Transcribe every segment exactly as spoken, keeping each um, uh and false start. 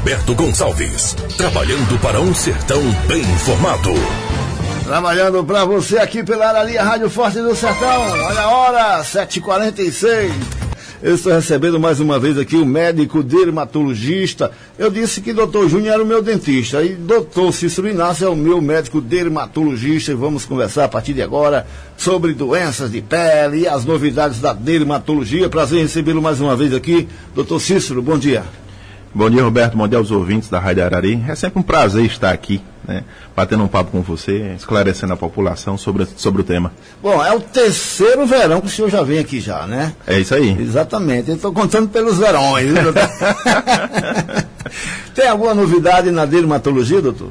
Roberto Gonçalves, trabalhando para um sertão bem informado. Trabalhando para você aqui pela Aralia Rádio Forte do Sertão. Olha a hora, sete e quarenta e seis. Eu estou recebendo mais uma vez aqui o médico dermatologista. Eu disse que doutor Júnior era o meu dentista e doutor Cícero Inácio é o meu médico dermatologista. E vamos conversar a partir de agora sobre doenças de pele e as novidades da dermatologia. Prazer em recebê-lo mais uma vez aqui. doutor Cícero, bom dia. Bom dia, Roberto. Bom dia aos ouvintes da Rádio Arari. É sempre um prazer estar aqui, né, batendo um papo com você, esclarecendo a população sobre, sobre o tema. Bom, é o terceiro verão que o senhor já vem aqui já, né? É isso aí. Exatamente. Eu estou contando pelos verões. Tem alguma novidade na dermatologia, doutor?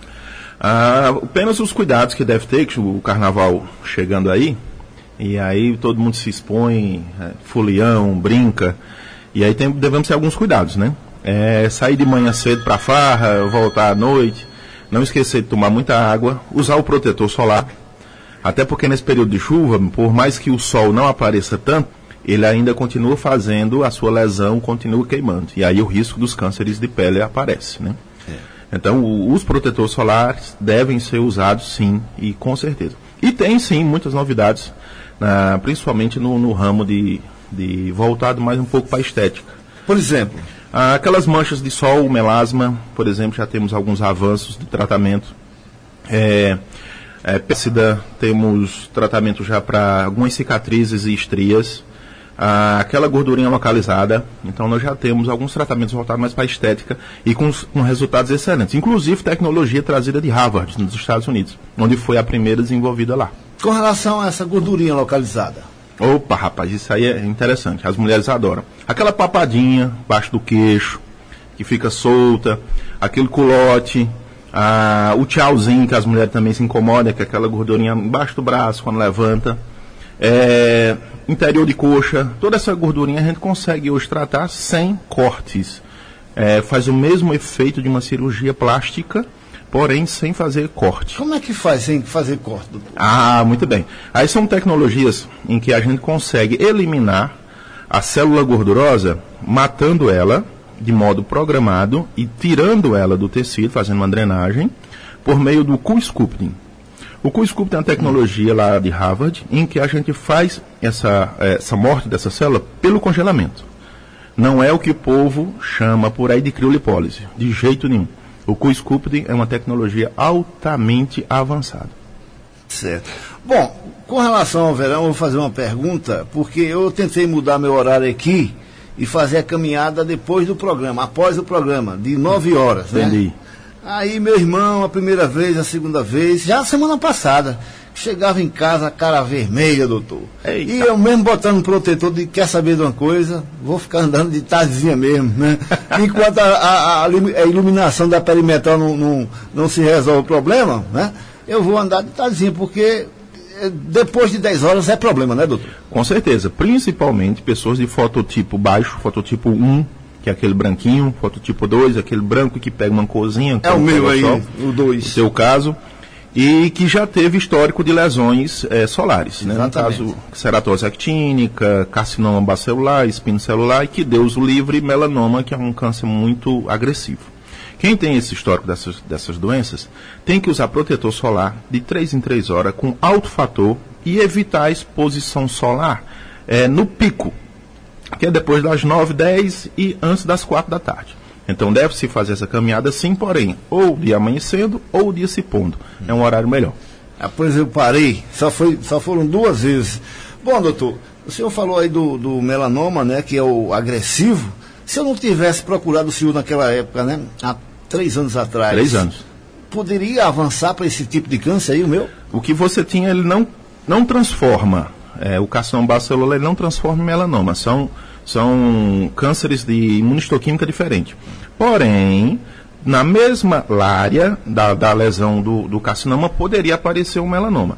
Ah, apenas os cuidados que deve ter, que o carnaval chegando aí, e aí todo mundo se expõe, é, folião, brinca, e aí tem, devemos ter alguns cuidados, né? É, sair de manhã cedo para farra, voltar à noite, não esquecer de tomar muita água, usar o protetor solar, até porque nesse período de chuva, por mais que o sol não apareça tanto, ele ainda continua fazendo a sua lesão, continua queimando, e aí o risco dos cânceres de pele aparece, né? É. Então o, os protetores solares devem ser usados sim, e com certeza. E tem sim muitas novidades, na, principalmente no, no ramo de, de voltado mais um pouco para a estética. Por exemplo? Aquelas manchas de sol, melasma, por exemplo, já temos alguns avanços de tratamento. É, é, pércida, temos tratamento já para algumas cicatrizes e estrias. Ah, aquela gordurinha localizada, então nós já temos alguns tratamentos voltados mais para a estética e com, com resultados excelentes. Inclusive tecnologia trazida de Harvard, nos Estados Unidos, onde foi a primeira desenvolvida lá. Com relação a essa gordurinha localizada? Opa, rapaz, isso aí é interessante, as mulheres adoram. Aquela papadinha embaixo do queixo, que fica solta, aquele culote, ah, o tchauzinho que as mulheres também se incomodam, que é aquela gordurinha embaixo do braço quando levanta, é, interior de coxa, toda essa gordurinha a gente consegue hoje tratar sem cortes. É, faz o mesmo efeito de uma cirurgia plástica, porém sem fazer corte. Como é que faz sem fazer corte, doutor? Ah, muito bem. Aí são tecnologias em que a gente consegue eliminar a célula gordurosa, matando ela de modo programado e tirando ela do tecido, fazendo uma drenagem, por meio do Q-Sculpting. O Q-Sculpting é uma tecnologia lá de Harvard, em que a gente faz essa, essa morte dessa célula pelo congelamento. Não é o que o povo chama por aí de criolipólise, de jeito nenhum. O Q-Sculpting é uma tecnologia altamente avançada. Certo. Bom, com relação ao verão, eu vou fazer uma pergunta, porque eu tentei mudar meu horário aqui e fazer a caminhada depois do programa, após o programa, de nove horas, né? Entendi. Aí meu irmão, a primeira vez, a segunda vez, já a semana passada, chegava em casa, cara vermelha, doutor. Eita. E eu mesmo botando um protetor de quer saber de uma coisa, vou ficar andando de tardezinha mesmo, né? Enquanto a, a, a iluminação da perimetral não, não, não se resolve o problema, né? Eu vou andar de tardezinha, porque depois de dez horas é problema, né, doutor? Com certeza, principalmente pessoas de fototipo baixo, fototipo um, que é aquele branquinho, fototipo dois, aquele branco que pega uma corzinha. É o meu aí, o dois. No seu caso. E que já teve histórico de lesões é, solares, né? No caso, ceratose actínica, carcinoma bacelular, espino celular, e que Deus o livre, melanoma, que é um câncer muito agressivo. Quem tem esse histórico dessas, dessas doenças, tem que usar protetor solar de três em três horas, com alto fator, e evitar a exposição solar é, no pico, que é depois das nove, dez e antes das quatro da tarde. Então deve-se fazer essa caminhada sim, porém, ou o dia amanhecendo ou o dia se pondo. É um horário melhor. Ah, pois eu parei, só, foi, só foram duas vezes. Bom, doutor, o senhor falou aí do, do melanoma, né, que é o agressivo. Se eu não tivesse procurado o senhor naquela época, né, há três anos atrás... Três anos. Poderia avançar para esse tipo de câncer aí, o meu? O que você tinha, ele não, não transforma. É, o carcinoma bacelular, ele não transforma em melanoma. São... São cânceres de imunistoquímica diferente. Porém, na mesma área da, da lesão do, do carcinoma, poderia aparecer um melanoma.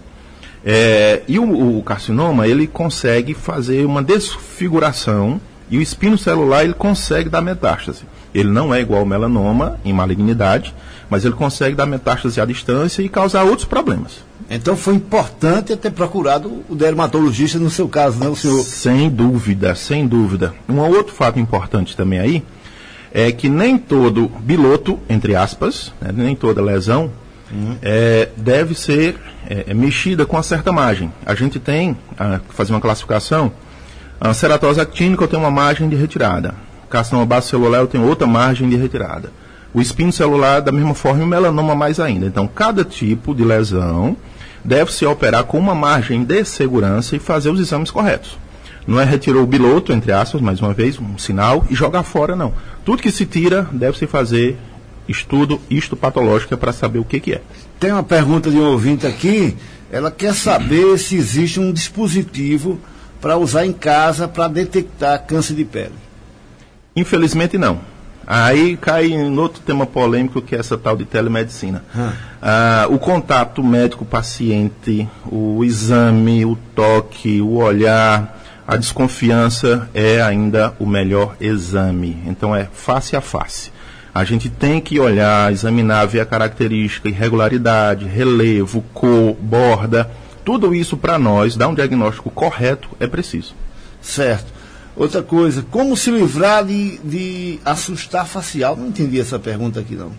É, e o, o carcinoma, ele consegue fazer uma desfiguração, e o espino celular, ele consegue dar metástase. Ele não é igual ao melanoma em malignidade, mas ele consegue dar metástase à distância e causar outros problemas. Então foi importante ter procurado o dermatologista no seu caso, né, o senhor? Sem dúvida, sem dúvida. Um outro fato importante também aí é que nem todo biloto, entre aspas, né, nem toda lesão, uhum. é, deve ser é, é mexida com uma certa margem. A gente tem, a, fazer uma classificação, a ceratose actínica eu tenho uma margem de retirada, carcinoma basocelular eu tenho outra margem de retirada, o espino celular da mesma forma e o melanoma mais ainda. Então, cada tipo de lesão deve se operar com uma margem de segurança e fazer os exames corretos. Não é retirar o biloto, entre aspas, mais uma vez, um sinal, e jogar fora, não. Tudo que se tira, deve-se fazer estudo histopatológico para saber o que, que é. Tem uma pergunta de um ouvinte aqui, ela quer saber se existe um dispositivo para usar em casa para detectar câncer de pele. Infelizmente, não. Aí cai em outro tema polêmico, que é essa tal de telemedicina. Hum. Ah, o contato médico-paciente, o exame, o toque, o olhar, a desconfiança é ainda o melhor exame. Então é face a face. A gente tem que olhar, examinar, ver a característica, irregularidade, relevo, cor, borda. Tudo isso para nós, dar um diagnóstico correto, é preciso. Certo. Outra coisa, como se livrar de, de assustar facial? Não entendi essa pergunta aqui, não.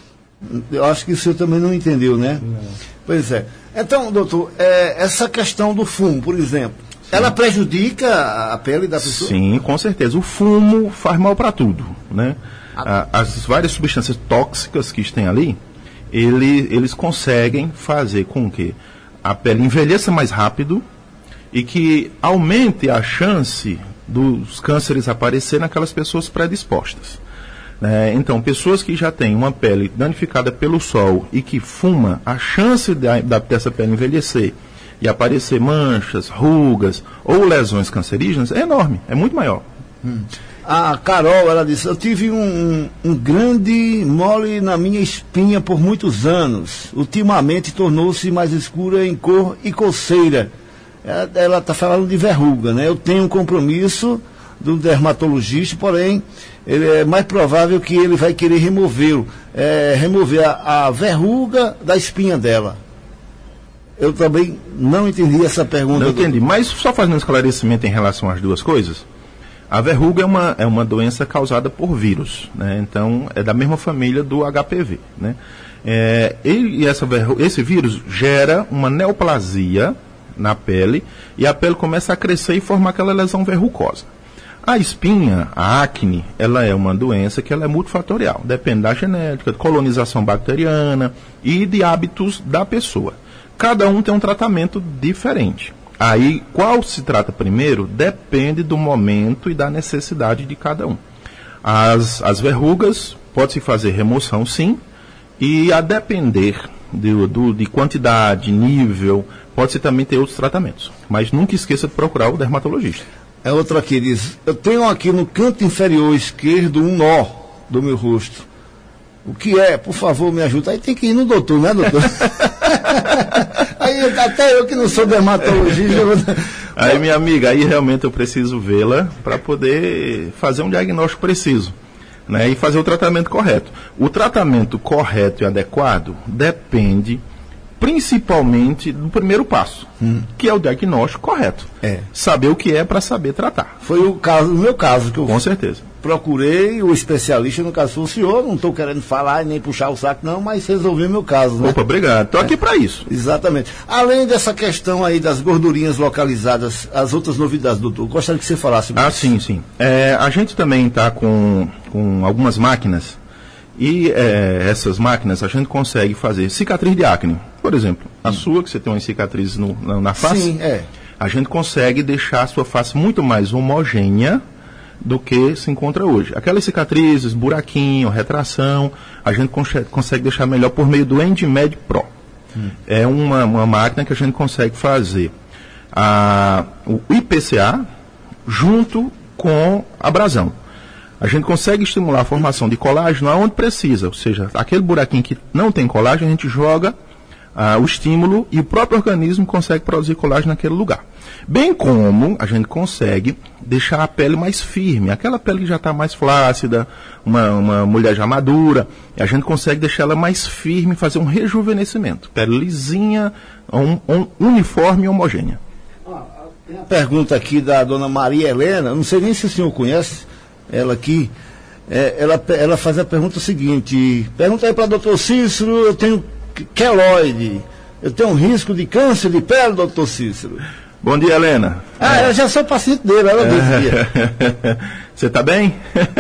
Eu acho que o senhor também não entendeu, né? Não. Pois é. Então, doutor, é, essa questão do fumo, por exemplo, ela prejudica a pele da pessoa? Sim, com certeza. O fumo faz mal para tudo, né? Ah. As várias substâncias tóxicas que estão ali, ele, eles conseguem fazer com que a pele envelheça mais rápido e que aumente a chance dos cânceres aparecer naquelas pessoas predispostas. É, então, pessoas que já têm uma pele danificada pelo sol e que fuma, a chance da, da, dessa pele envelhecer e aparecer manchas, rugas ou lesões cancerígenas é enorme, é muito maior. Hum. A Carol, ela disse, eu tive um, um, um grande mole na minha espinha por muitos anos. Ultimamente tornou-se mais escura em cor e coceira. Ela está falando de verruga, né? Eu tenho um compromisso do dermatologista, porém, ele é mais provável que ele vai querer removê-lo, é, remover a, a verruga da espinha dela. Eu também não entendi essa pergunta. Não entendi, do... mas só fazendo um esclarecimento em relação às duas coisas. A verruga é uma, é uma doença causada por vírus, né? Então é da mesma família do H P V, né? É, e essa verruga, esse vírus gera uma neoplasia na pele e a pele começa a crescer e formar aquela lesão verrucosa. A espinha, a acne, ela é uma doença que ela é multifatorial, depende da genética, de colonização bacteriana e de hábitos da pessoa. Cada um tem um tratamento diferente. Aí, qual se trata primeiro, depende do momento e da necessidade de cada um. As, as verrugas, pode-se fazer remoção sim, e a depender do, do, de quantidade, nível, pode-se também ter outros tratamentos. Mas nunca esqueça de procurar o dermatologista. É outra aqui, diz, eu tenho aqui no canto inferior esquerdo um nó do meu rosto. O que é? Por favor, me ajuda. Aí tem que ir no doutor, né, doutor? Aí até eu que não sou dermatologista. Aí, minha amiga, aí realmente eu preciso vê-la para poder fazer um diagnóstico preciso, né, e fazer o tratamento correto. O tratamento correto e adequado depende principalmente do primeiro passo, hum. que é o diagnóstico correto. É. Saber o que é para saber tratar. Foi o caso, o meu caso, que eu Com certeza. procurei o especialista, no caso foi o senhor, não estou querendo falar e nem puxar o saco não, mas resolvi o meu caso. Né? Opa, obrigado. Estou aqui é. para isso. Exatamente. Além dessa questão aí das gordurinhas localizadas, as outras novidades, doutor, gostaria que você falasse. Ah, sim, sim. É, a gente também está com, com algumas máquinas e é, essas máquinas a gente consegue fazer cicatriz de acne. Por exemplo, a hum. sua, que você tem uma cicatriz no, na, na face, sim, é. a gente consegue deixar a sua face muito mais homogênea do que se encontra hoje. Aquelas cicatrizes, buraquinho, retração, a gente consegue, consegue deixar melhor por meio do EndMed Pro. Hum. É uma, uma máquina que a gente consegue fazer a, o I P C A junto com abrasão. A gente consegue estimular a formação de colágeno aonde precisa, ou seja, aquele buraquinho que não tem colágeno, a gente joga ah, o estímulo e o próprio organismo consegue produzir colágeno naquele lugar. Bem como a gente consegue deixar a pele mais firme, aquela pele que já está mais flácida, uma, uma mulher já madura, a gente consegue deixar ela mais firme, fazer um rejuvenescimento. Pele lisinha, um, um, uniforme e homogênea. Ah, tem uma pergunta aqui da dona Maria Helena, não sei nem se o senhor conhece ela aqui. É, ela, ela faz a pergunta seguinte, pergunta aí para o doutor Cícero, eu tenho queloide, eu tenho um risco de câncer de pele, doutor Cícero? Bom dia, Helena. Ah, é. Eu já sou paciente dele, ela dizia. Você está bem?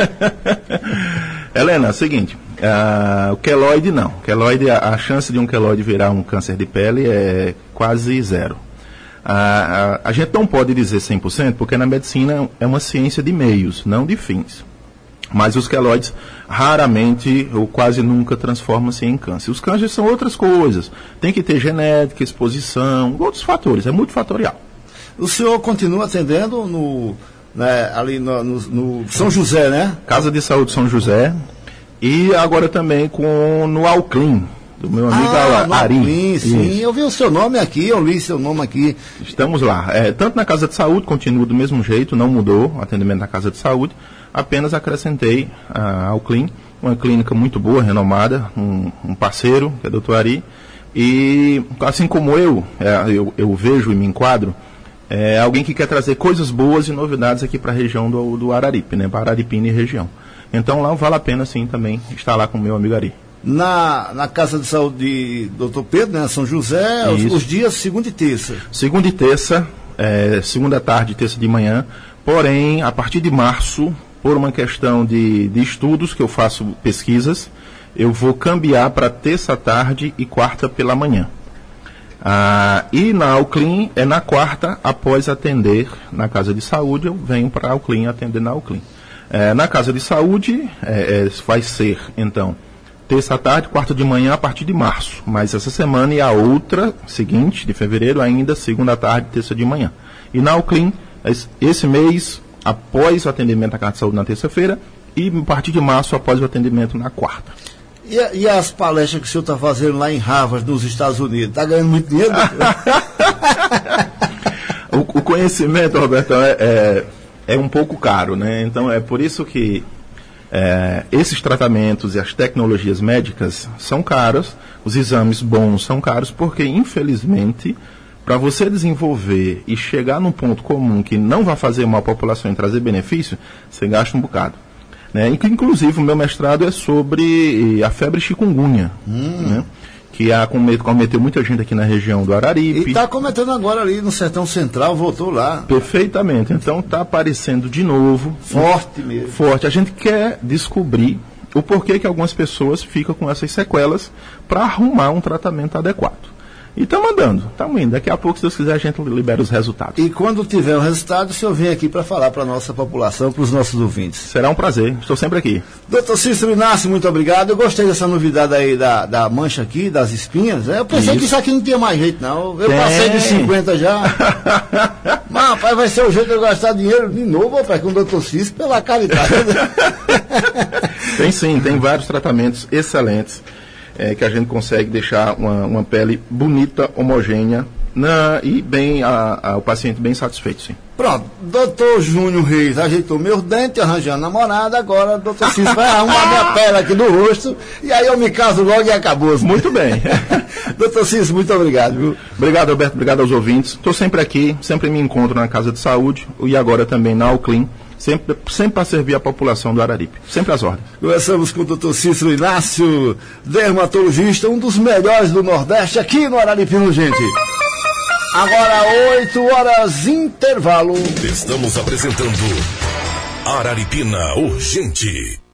Helena, é o seguinte, uh, o queloide não. Queloide, a, a chance de um queloide virar um câncer de pele é quase zero. Uh, a, a gente não pode dizer cem por cento, porque na medicina é uma ciência de meios, não de fins. Mas os queloides raramente ou quase nunca transformam-se em câncer. Os cânceres são outras coisas. Tem que ter genética, exposição, outros fatores. É multifatorial. O senhor continua atendendo no, né, ali no, no, no São José, né? Casa de Saúde São José. E agora também com, no Alclin, do meu amigo ah, Ari. Alclin, sim. Eu vi o seu nome aqui, eu li seu nome aqui. Estamos lá. É, tanto na Casa de Saúde, continua do mesmo jeito, não mudou o atendimento na Casa de Saúde. Apenas acrescentei a Alclin, uma clínica muito boa, renomada, um, um parceiro, que é o doutor Ari, e assim como eu, é, eu, eu vejo e me enquadro, é alguém que quer trazer coisas boas e novidades aqui para a região do, do Araripe, né, para Araripina e região. Então lá vale a pena sim também estar lá com o meu amigo Ari. Na, na Casa de Saúde de doutor Pedro, né, São José, os, os dias segunda e terça. Segunda e terça, é, segunda tarde e terça de manhã, porém, a partir de março, por uma questão de, de estudos, que eu faço pesquisas, eu vou cambiar para terça tarde e quarta pela manhã. Ah, e na Alclin, é na quarta, após atender na Casa de Saúde, eu venho para a Alclin atender na Alclin. É, na Casa de Saúde, é, é, vai ser, então, terça tarde, quarta de manhã, a partir de março. Mas essa semana e a outra, seguinte, de fevereiro, ainda segunda tarde, terça de manhã. E na Alclin, esse mês, após o atendimento na Casa de Saúde na terça-feira, e a partir de março, após o atendimento na quarta. E, e as palestras que o senhor está fazendo lá em Harvard, nos Estados Unidos? Está ganhando muito dinheiro? o, o conhecimento, Roberto, é, é, é um pouco caro, né? Então, é por isso que é, esses tratamentos e as tecnologias médicas são caros, os exames bons são caros, porque, infelizmente, para você desenvolver e chegar num ponto comum que não vai fazer mal à população e trazer benefício, você gasta um bocado. Né? Inclusive, o meu mestrado é sobre a febre chikungunya, hum. né? que a, cometeu muita gente aqui na região do Araripe. E está cometendo agora ali no Sertão Central, voltou lá. Perfeitamente. Então, está aparecendo de novo. Forte mesmo. Forte. A gente quer descobrir o porquê que algumas pessoas ficam com essas sequelas para arrumar um tratamento adequado. E estamos andando, estamos indo. Daqui a pouco, se Deus quiser, a gente libera os resultados. E quando tiver o resultado, o senhor vem aqui para falar para a nossa população, para os nossos ouvintes. Será um prazer, estou sempre aqui. doutor Cícero Inácio, muito obrigado. Eu gostei dessa novidade aí da, da mancha aqui, das espinhas. Eu pensei isso. que isso aqui não tinha mais jeito, não. Eu Tem. passei de cinquenta já. Mas, rapaz, vai ser o jeito de eu gastar dinheiro de novo, rapaz, com o doutor Cícero, pela caridade. Tem sim, tem vários tratamentos excelentes. É, que a gente consegue deixar uma, uma pele bonita, homogênea na, e bem a, a, o paciente bem satisfeito, sim. Pronto, doutor Júnior Reis ajeitou meus dentes, arranjando namorada, agora o doutor Cícero vai arrumar minha pele aqui do rosto, e aí eu me caso logo e acabou. Muito bem. doutor Cícero, muito obrigado. Viu? Obrigado, Alberto, obrigado aos ouvintes. Estou sempre aqui, sempre me encontro na Casa de Saúde, e agora também na Alclin. Sempre, sempre para servir a população do Araripe. Sempre às ordens. Conversamos com o doutor Cícero Inácio, dermatologista, um dos melhores do Nordeste, aqui no Araripe, gente. Agora, oito horas, intervalo. Estamos apresentando Araripina Urgente.